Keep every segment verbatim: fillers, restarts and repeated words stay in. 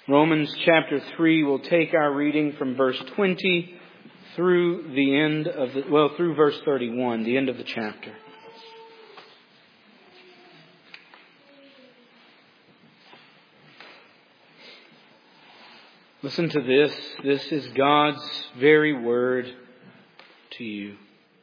Romans chapter three will take our reading from verse twenty through the end of the, well, through verse thirty-one, the end of the chapter. Listen to this. This is God's very word to you.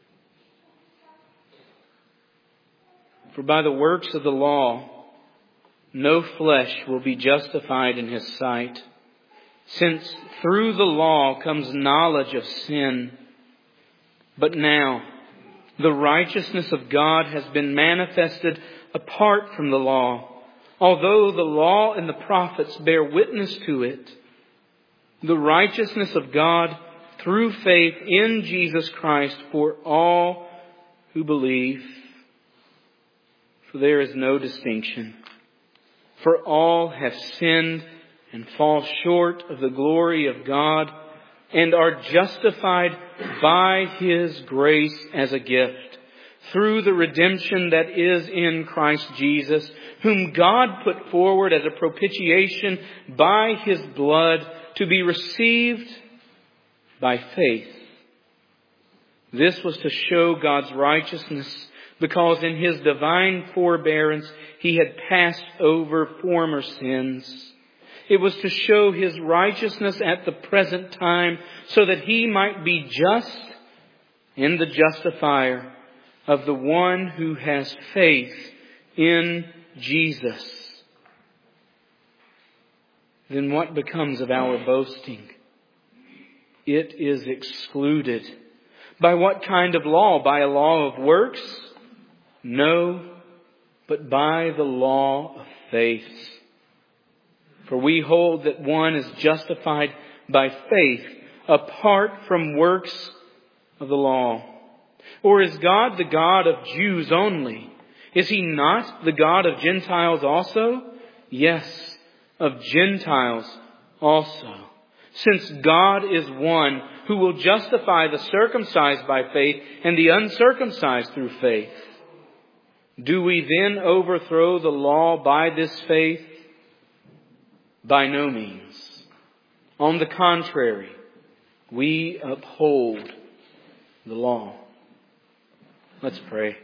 For by the works of the law, no flesh will be justified in His sight, since through the law comes knowledge of sin. But now, the righteousness of God has been manifested apart from the law, although the law and the prophets bear witness to it. The righteousness of God through faith in Jesus Christ for all who believe. For there is no distinction. For all have sinned and fall short of the glory of God and are justified by His grace as a gift through the redemption that is in Christ Jesus, whom God put forward as a propitiation by His blood to be received by faith. This was to show God's righteousness, because in His divine forbearance He had passed over former sins. It was to show His righteousness at the present time, so that He might be just and the justifier of the one who has faith in Jesus. Then what becomes of our boasting? It is excluded. By what kind of law? By a law of works? No, but by the law of faith. For we hold that one is justified by faith apart from works of the law. Or is God the God of Jews only? Is He not the God of Gentiles also? Yes, of Gentiles also. Since God is one who will justify the circumcised by faith and the uncircumcised through faith. Do we then overthrow the law by this faith? By no means. On the contrary, we uphold the law. Let's pray.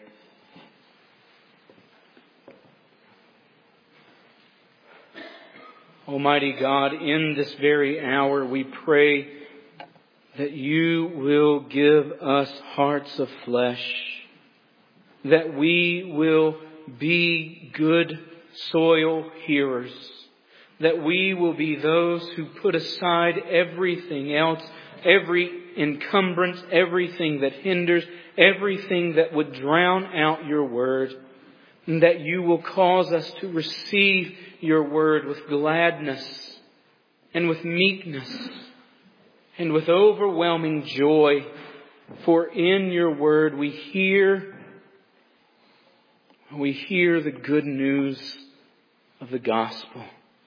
Almighty God, in this very hour we pray that You will give us hearts of flesh, that we will be good soil hearers, that we will be those who put aside everything else, every encumbrance, everything that hinders, everything that would drown out Your word, and that You will cause us to receive Your word with gladness and with meekness and with overwhelming joy. For in Your word we hear, we hear the good news of the gospel.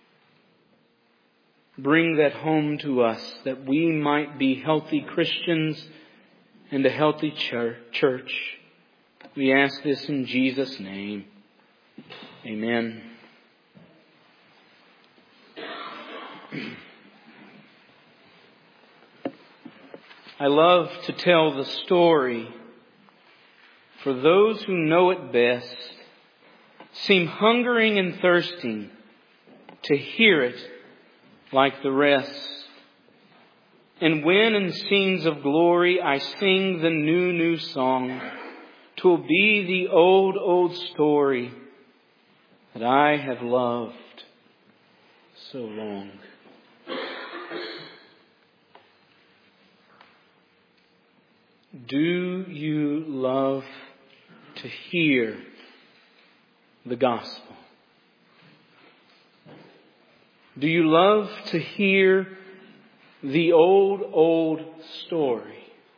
Bring that home to us, that we might be healthy Christians and a healthy church. We ask this in Jesus' name. Amen. I love to tell the story, for those who know it best seem hungering and thirsting to hear it like the rest. And when in scenes of glory I sing the new, new song, 'twill be the old, old story that I have loved so long. Do you love to hear the gospel? Do you love to hear the old, old story?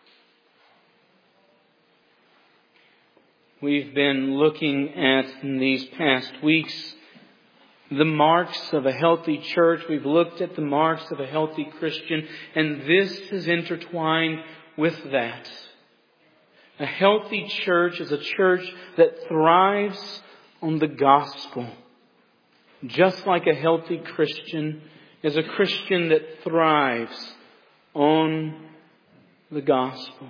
We've been looking at, in these past weeks, the marks of a healthy church. We've looked at the marks of a healthy Christian, and this is intertwined with that. A healthy church is a church that thrives on the gospel. Just like a healthy Christian is a Christian that thrives on the gospel.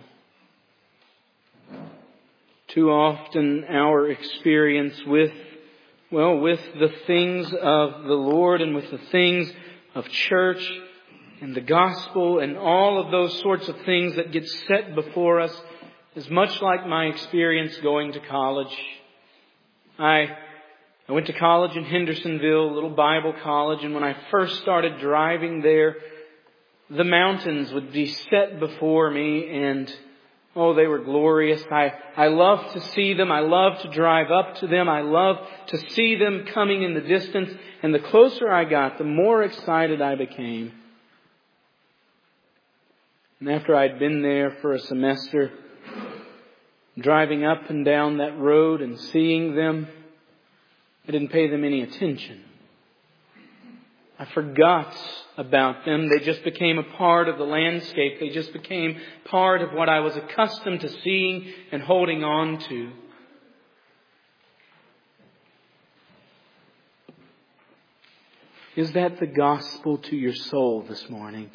Too often our experience with, well, with the things of the Lord and with the things of church and the gospel and all of those sorts of things that get set before us is much like my experience going to college. I I went to college in Hendersonville, a little Bible college, and when I first started driving there, the mountains would be set before me, and oh, they were glorious. I, I loved to see them. I loved to drive up to them. I loved to see them coming in the distance. And the closer I got, the more excited I became. And after I'd been there for a semester, driving up and down that road and seeing them, I didn't pay them any attention. I forgot about them. They just became a part of the landscape. They just became part of what I was accustomed to seeing and holding on to. Is that the gospel to your soul this morning?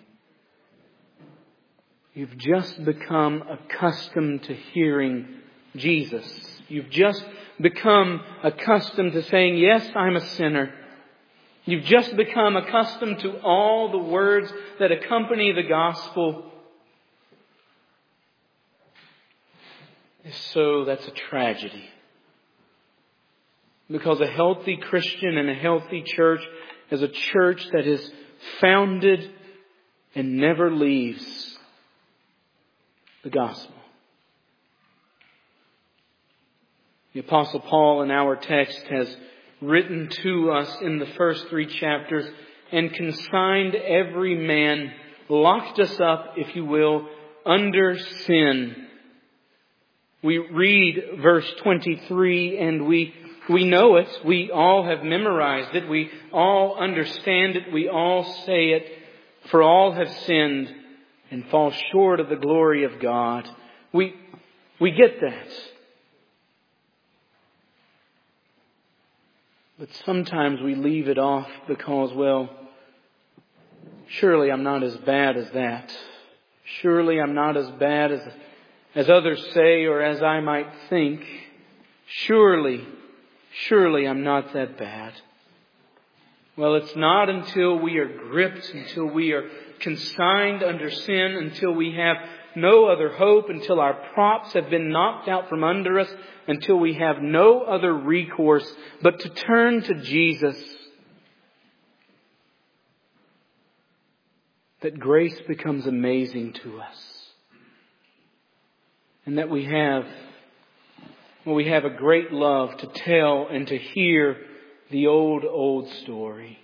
You've just become accustomed to hearing Jesus. You've just become accustomed to saying, yes, I'm a sinner. You've just become accustomed to all the words that accompany the gospel. If so, that's a tragedy. Because a healthy Christian and a healthy church is a church that is founded and never leaves the gospel. The Apostle Paul in our text has written to us in the first three chapters and consigned every man, locked us up, if you will, under sin. We read verse twenty-three and we we know it. We all have memorized it. We all understand it. We all say it. For all have sinned and fall short of the glory of God. We we get that. But sometimes we leave it off because, well, surely I'm not as bad as that. Surely I'm not as bad as, as others say or as I might think. Surely, surely I'm not that bad. Well, it's not until we are gripped, until we are consigned under sin, until we have no other hope, until our props have been knocked out from under us, until we have no other recourse but to turn to Jesus, that grace becomes amazing to us. And that we have, well, we have a great love to tell and to hear the old, old story.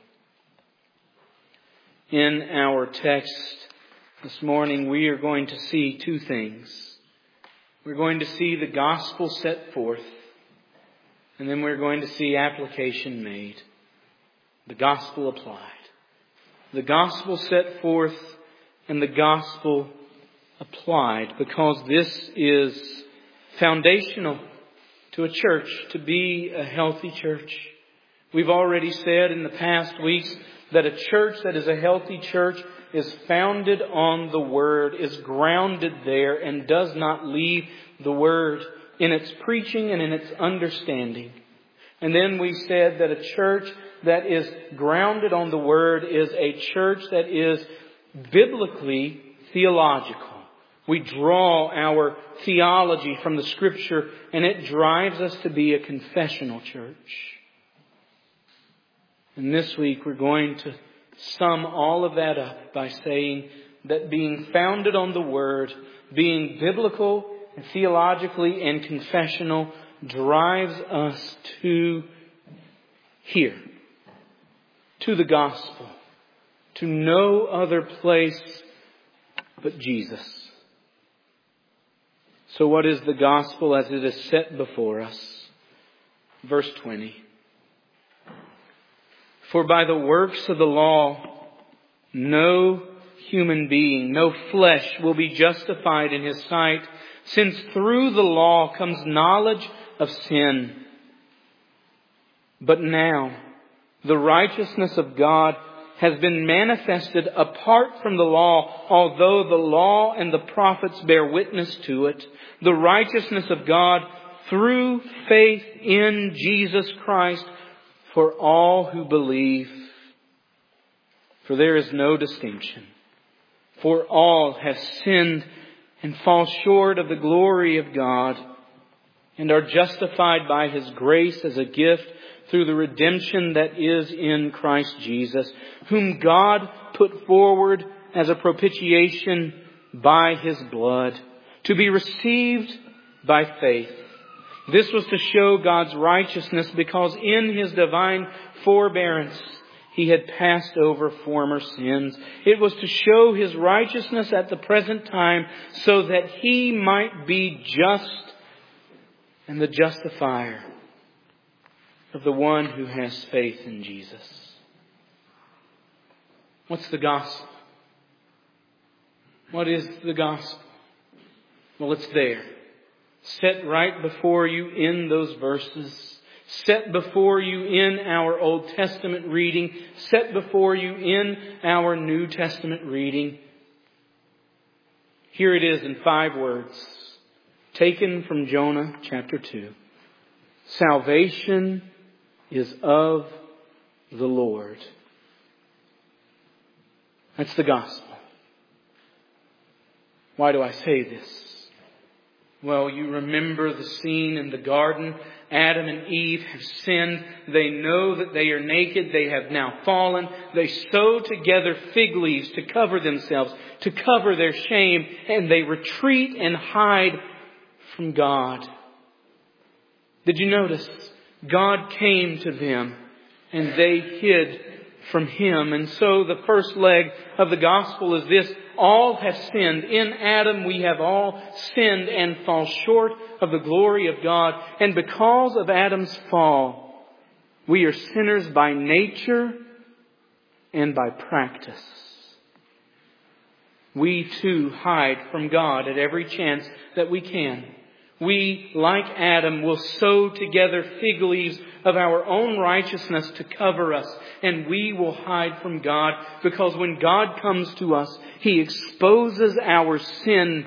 In our text this morning, we are going to see two things. We're going to see the gospel set forth, and then we're going to see application made. The gospel applied. The gospel set forth and the gospel applied, because this is foundational to a church, to be a healthy church. We've already said in the past weeks that a church that is a healthy church is founded on the Word, is grounded there, and does not leave the Word in its preaching and in its understanding. And then we said that a church that is grounded on the Word is a church that is biblically theological. We draw our theology from the Scripture, and it drives us to be a confessional church. And this week we're going to sum all of that up by saying that being founded on the Word, being biblical and theologically and confessional, drives us to here, to the gospel, to no other place but Jesus. So what is the gospel as it is set before us? Verse twenty. For by the works of the law, no human being, no flesh will be justified in His sight, since through the law comes knowledge of sin. But now, the righteousness of God has been manifested apart from the law, although the law and the prophets bear witness to it, the righteousness of God through faith in Jesus Christ for all who believe. For there is no distinction. For all have sinned and fall short of the glory of God, and are justified by His grace as a gift through the redemption that is in Christ Jesus, whom God put forward as a propitiation by His blood, to be received by faith. This was to show God's righteousness, because in His divine forbearance He had passed over former sins. It was to show His righteousness at the present time, so that He might be just and the justifier of the one who has faith in Jesus. What's the gospel? What is the gospel? Well, it's there. Set right before you in those verses. Set before you in our Old Testament reading. Set before you in our New Testament reading. Here it is in five words, taken from Jonah chapter two. Salvation is of the Lord. That's the gospel. Why do I say this? Well, you remember the scene in the garden. Adam and Eve have sinned. They know that they are naked. They have now fallen. They sew together fig leaves to cover themselves, to cover their shame, and they retreat and hide from God. Did you notice? God came to them and they hid from Him. And so the first leg of the gospel is this: all have sinned. In Adam we have all sinned and fall short of the glory of God. And because of Adam's fall, we are sinners by nature and by practice. We too hide from God at every chance that we can. We, like Adam, will sew together fig leaves of our own righteousness to cover us. And we will hide from God, because when God comes to us, He exposes our sin.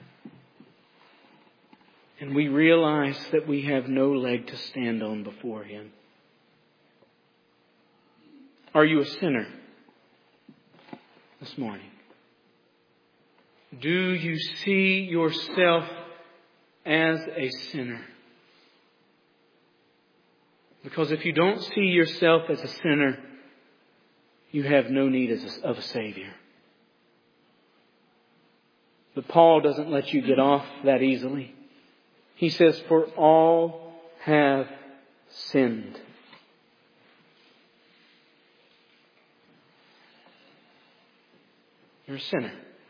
And we realize that we have no leg to stand on before Him. Are you a sinner this morning? Do you see yourself as a sinner? Because if you don't see yourself as a sinner, you have no need of a Savior. But Paul doesn't let you get off that easily. He says, for all have sinned. You're a sinner.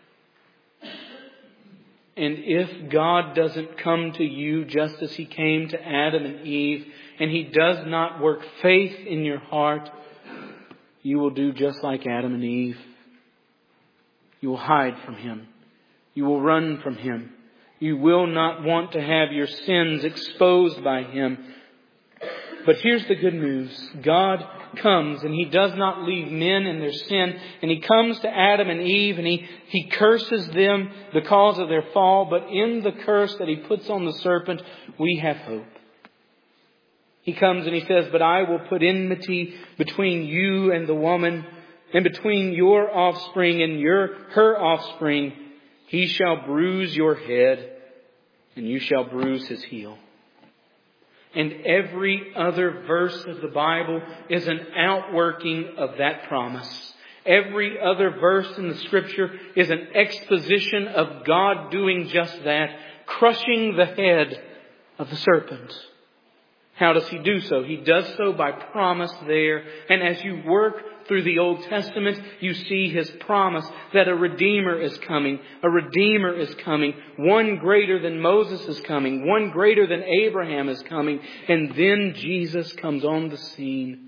And if God doesn't come to you just as He came to Adam and Eve, and He does not work faith in your heart, you will do just like Adam and Eve. You will hide from Him. You will run from Him. You will not want to have your sins exposed by Him. But here's the good news. God comes and He does not leave men in their sin. And He comes to Adam and Eve and He, he curses them because of their fall. But in the curse that He puts on the serpent, we have hope. He comes and He says, but I will put enmity between you and the woman, and between your offspring and your her offspring. He shall bruise your head, and you shall bruise his heel. And every other verse of the Bible is an outworking of that promise. Every other verse in the Scripture is an exposition of God doing just that, crushing the head of the serpent. How does He do so? He does so by promise there. And as you work through the Old Testament, you see His promise that a Redeemer is coming. A Redeemer is coming. One greater than Moses is coming. One greater than Abraham is coming. And then Jesus comes on the scene.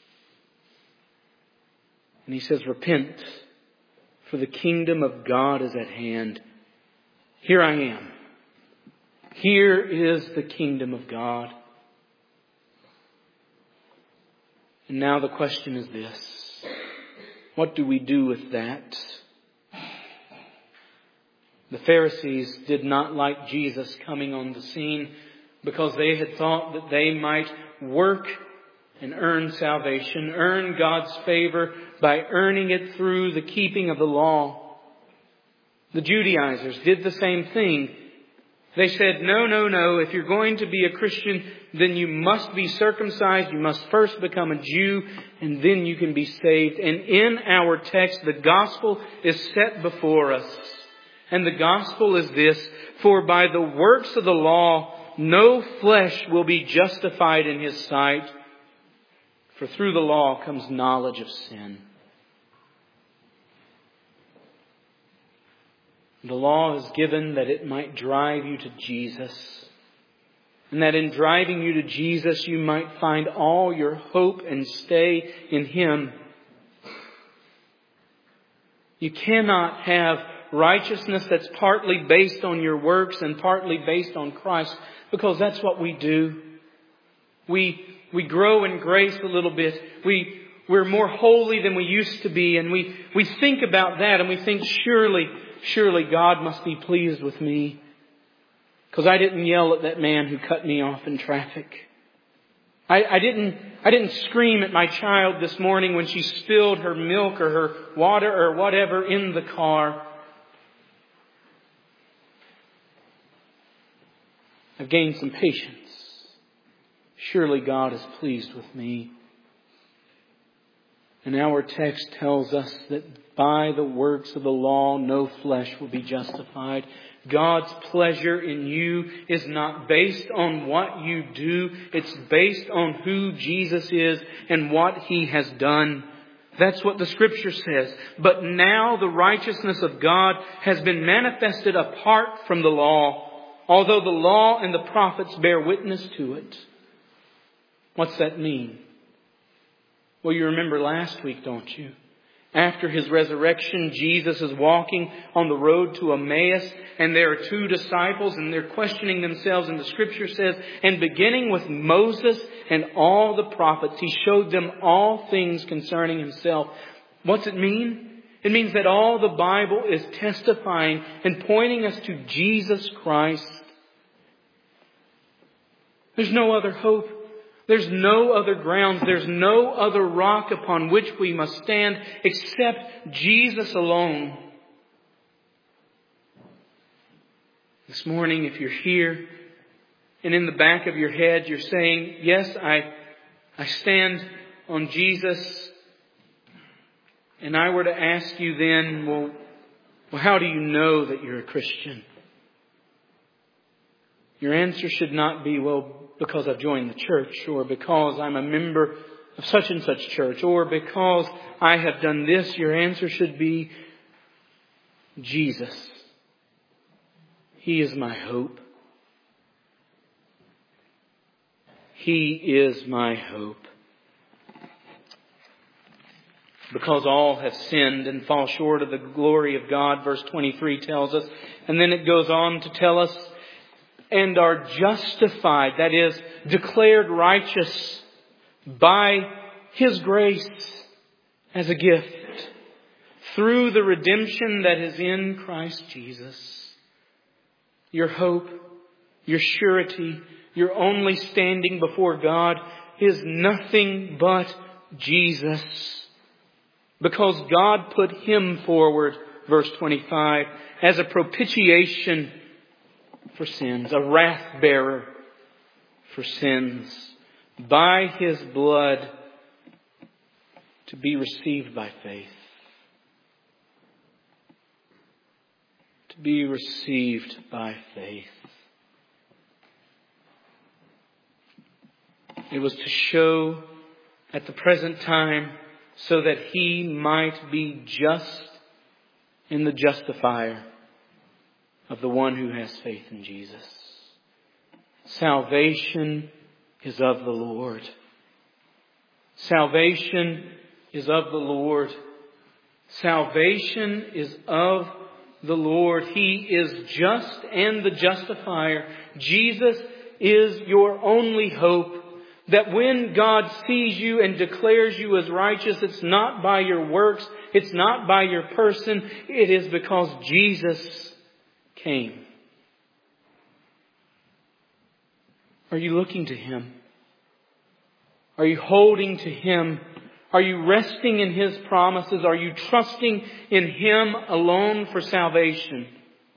And He says, repent, for the kingdom of God is at hand. Here I am. Here is the kingdom of God. And now the question is this. What do we do with that? The Pharisees did not like Jesus coming on the scene because they had thought that they might work and earn salvation, earn God's favor by earning it through the keeping of the law. The Judaizers did the same thing. They said, no, no, no, if you're going to be a Christian, then you must be circumcised. You must first become a Jew, and then you can be saved. And in our text, the gospel is set before us. And the gospel is this: for by the works of the law, no flesh will be justified in his sight. For through the law comes knowledge of sin. The law is given that it might drive you to Jesus. And that in driving you to Jesus, you might find all your hope and stay in Him. You cannot have righteousness that's partly based on your works and partly based on Christ, because that's what we do. We we grow in grace a little bit. We we're more holy than we used to be, and we we think about that and we think, surely surely God must be pleased with me because I didn't yell at that man who cut me off in traffic. I, I didn't I didn't scream at my child this morning when she spilled her milk or her water or whatever in the car. I've gained some patience. Surely God is pleased with me. And our text tells us that by the works of the law, no flesh will be justified. God's pleasure in you is not based on what you do. It's based on who Jesus is and what He has done. That's what the Scripture says. But now the righteousness of God has been manifested apart from the law, although the law and the prophets bear witness to it. What's that mean? Well, you remember last week, don't you? After His resurrection, Jesus is walking on the road to Emmaus, and there are two disciples, and they're questioning themselves, and the Scripture says, and beginning with Moses and all the prophets, He showed them all things concerning Himself. What's it mean? It means that all the Bible is testifying and pointing us to Jesus Christ. There's no other hope. There's no other grounds. There's no other rock upon which we must stand except Jesus alone. This morning, if you're here and in the back of your head you're saying, yes, I, I stand on Jesus, and I were to ask you then, well, well, how do you know that you're a Christian? Your answer should not be, well, because I've joined the church, or because I'm a member of such and such church, or because I have done this. Your answer should be Jesus. He is my hope. He is my hope. Because all have sinned and fall short of the glory of God, verse twenty-three tells us. And then it goes on to tell us, and are justified, that is, declared righteous by His grace as a gift through the redemption that is in Christ Jesus. Your hope, your surety, your only standing before God is nothing but Jesus. Because God put Him forward, verse twenty-five, as a propitiation for sins, a wrath bearer for sins, by His blood to be received by faith. To be received by faith. It was to show at the present time so that He might be just in the justifier of the one who has faith in Jesus. Salvation is of the Lord. Salvation is of the Lord. Salvation is of the Lord. He is just and the justifier. Jesus is your only hope. That when God sees you and declares you as righteous, it's not by your works, it's not by your person, it is because Jesus came. Are you looking to Him? Are you holding to Him? Are you resting in His promises? Are you trusting in Him alone for salvation?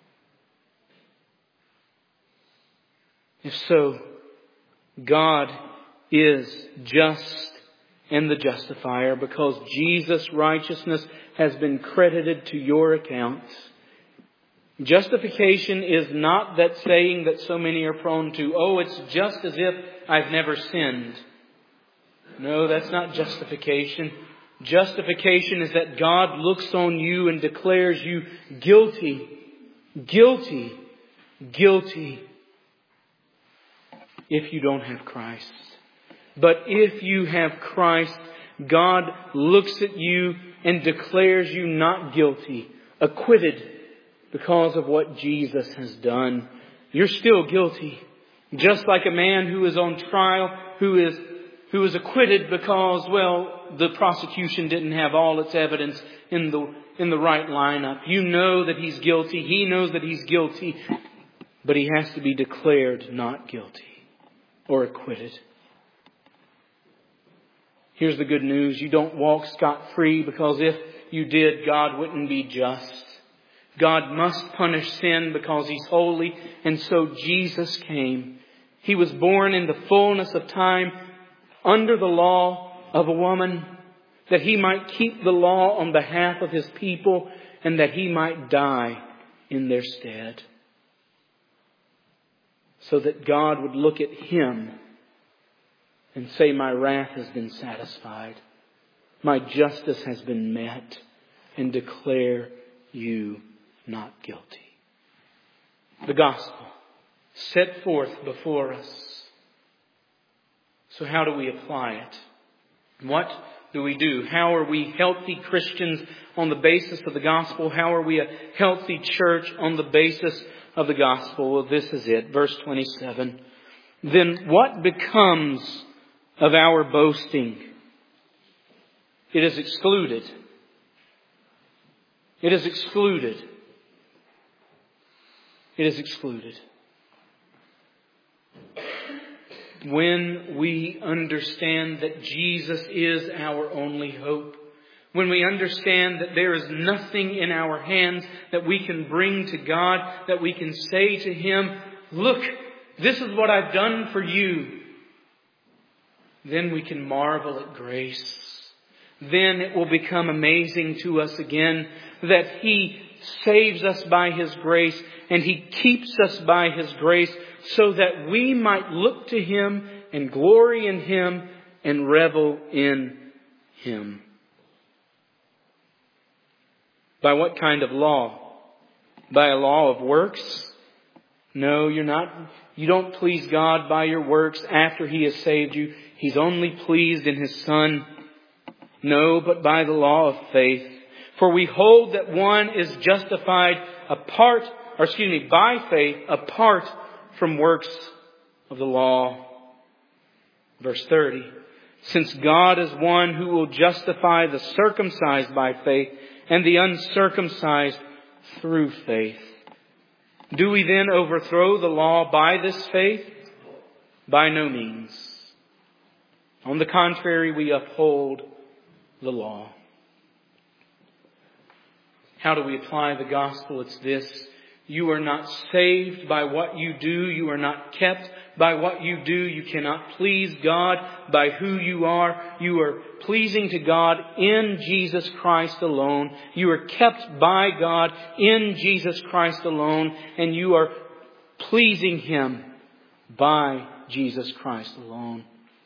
If so, God is just and the justifier because Jesus' righteousness has been credited to your account. Justification is not that saying that so many are prone to, oh, it's just as if I've never sinned. No, that's not justification. Justification is that God looks on you and declares you guilty, guilty, guilty if you don't have Christ. But if you have Christ, God looks at you and declares you not guilty, acquitted because of what Jesus has done. You're still guilty. Just like a man who is on trial, who is who is acquitted because, well, the prosecution didn't have all its evidence in the in the right lineup. You know that he's guilty. He knows that he's guilty. But he has to be declared not guilty or acquitted. Here's the good news. You don't walk scot-free because if you did, God wouldn't be just. God must punish sin because He's holy. And so Jesus came. He was born in the fullness of time under the law of a woman, that He might keep the law on behalf of His people and that He might die in their stead. So that God would look at Him and say, my wrath has been satisfied. My justice has been met, and declare you not guilty. The gospel set forth before us. So how do we apply it? What do we do? How are we healthy Christians on the basis of the gospel? How are we a healthy church on the basis of the gospel? Well, this is it. Verse twenty-seven. Then what becomes of our boasting? It is excluded. It is excluded. It is excluded. When we understand that Jesus is our only hope, when we understand that there is nothing in our hands that we can bring to God, that we can say to Him, look, this is what I've done for you, then we can marvel at grace. Then it will become amazing to us again that He saves us by His grace and He keeps us by His grace so that we might look to Him and glory in Him and revel in Him. By what kind of law? By a law of works? No, you're not. You don't please God by your works after He has saved you. He's only pleased in His Son. No, but by the law of faith. For we hold that one is justified apart, or excuse me, by faith apart from works of the law. Verse thirty. Since God is one who will justify the circumcised by faith and the uncircumcised through faith. Do we then overthrow the law by this faith? By no means. On the contrary, we uphold the law. How do we apply the gospel? It's this. You are not saved by what you do. You are not kept by what you do. You cannot please God by who you are. You are pleasing to God in Jesus Christ alone. You are kept by God in Jesus Christ alone. And you are pleasing Him by Jesus Christ alone.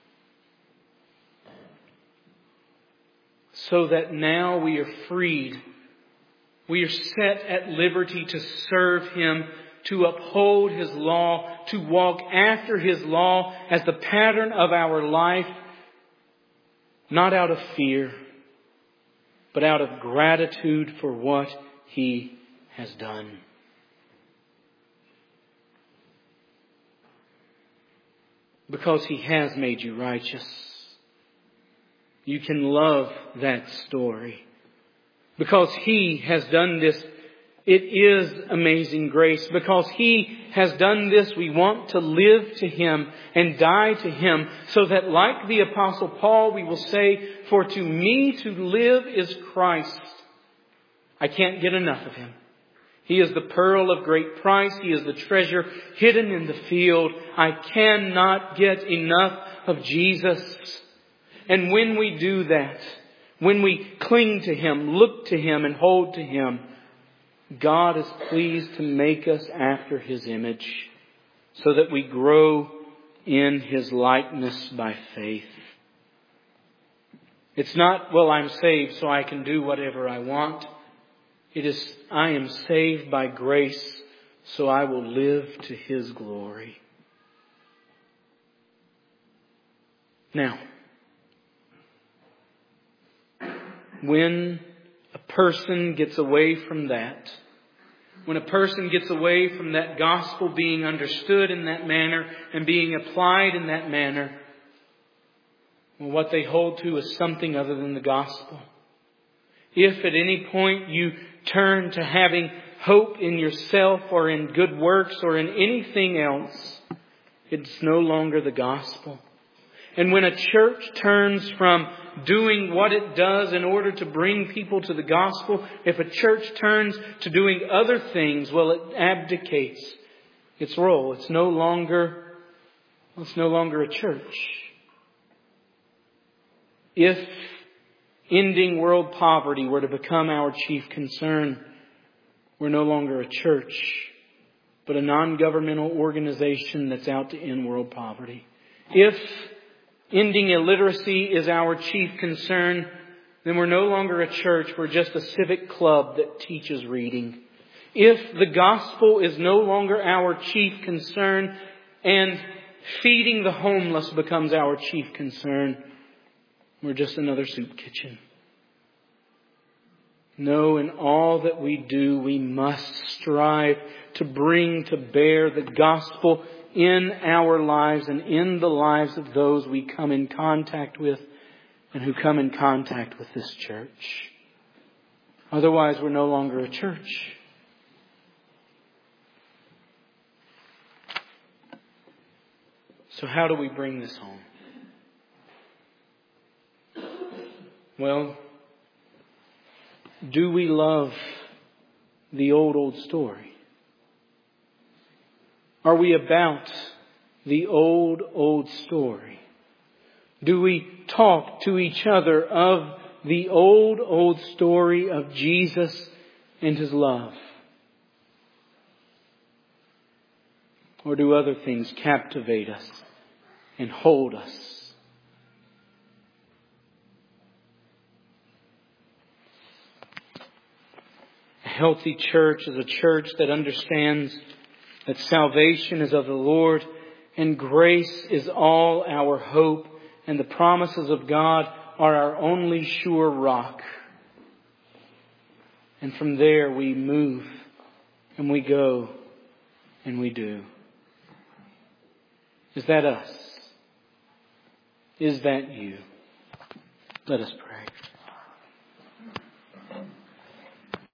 So that now we are freed. We are set at liberty to serve Him, to uphold His law, to walk after His law as the pattern of our life, not out of fear, but out of gratitude for what He has done. because He has made you righteous. You can love that story because He has done this. It is amazing grace. Because He has done this, we want to live to Him and die to Him, so that like the Apostle Paul, we will say, "For to me to live is Christ." I can't get enough of Him. He is the pearl of great price. He is the treasure hidden in the field. I cannot get enough of Jesus. And when we do that, when we cling to Him, look to Him and hold to Him, God is pleased to make us after His image so that we grow in His likeness by faith. It's not, well, I'm saved so I can do whatever I want. It is, I am saved by grace so I will live to His glory. Now, when a person gets away from that, when a person gets away from that gospel being understood in that manner and being applied in that manner, well, what they hold to is something other than the gospel. If at any point you turn to having hope in yourself or in good works or in anything else, it's no longer the gospel. And when a church turns from doing what it does in order to bring people to the gospel, if a church turns to doing other things, well, it abdicates its role. It's no longer, it's no longer a church. If ending world poverty were to become our chief concern, we're no longer a church, but a non-governmental organization that's out to end world poverty. If ending illiteracy is our chief concern, then we're no longer a church. We're just a civic club that teaches reading. If the gospel is no longer our chief concern and feeding the homeless becomes our chief concern, we're just another soup kitchen. No, in all that we do, we must strive to bring to bear the gospel in our lives and in the lives of those we come in contact with and who come in contact with this church. Otherwise, we're no longer a church. So how do we bring this home? Well, do we love the old, old story? Are we about the old, old story? Do we talk to each other of the old, old story of Jesus and His love? Or do other things captivate us and hold us? A healthy church is a church that understands that salvation is of the Lord and grace is all our hope, and the promises of God are our only sure rock. And from there we move and we go and we do. Is that us? Is that you? Let us pray.